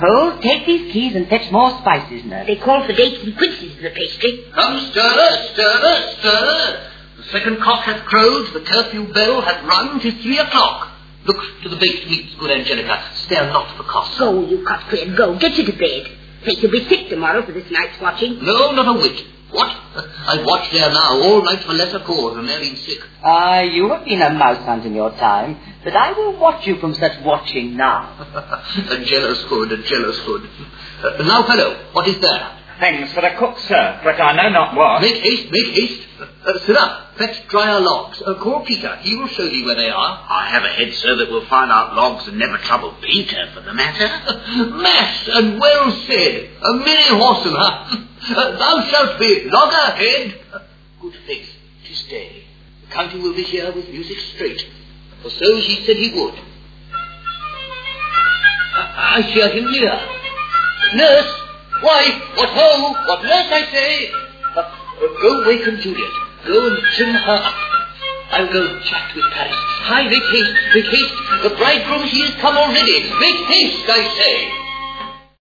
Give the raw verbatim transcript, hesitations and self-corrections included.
Hold, take these keys and fetch more spices, nurse. They call for dates and quinces in the pastry. Come, stirrer, stirrer, stirrer. The second cock hath crowed, the curfew bell hath rung, 'tis three o'clock. Look to the baked meats, good Angelica. Stare not for cost. Go, you cockcream, go. Get you to bed. Think you'll be sick tomorrow for this night's watching. No, not a whit. What? I've watched there now all night for lesser cause, and they're been sick. Ah, you have been a mouse hunt in your time, but I will watch you from such watching now. A jealous hood, a jealous hood. Uh, now, fellow, what is there? Things for the cook, sir, but I know not what. Make haste, make haste. Uh, sit up, fetch drier logs. Uh, call Peter, he will show you where they are. I have a head, sir, that will find out logs and never trouble Peter for the matter. Mass and well said. A merry horsem, huh? Uh, thou shalt be loggerhead. Uh, good faith, 'tis day. The county will be here with music straight, for so he said he would. I, I hear him near. Nurse! Why, what ho! What nurse, I say! Uh, uh, go waken Juliet. Go and trim her up. I'll go chat with Paris. Hi, make haste, make haste. The bridegroom, he is come already. Make haste, I say.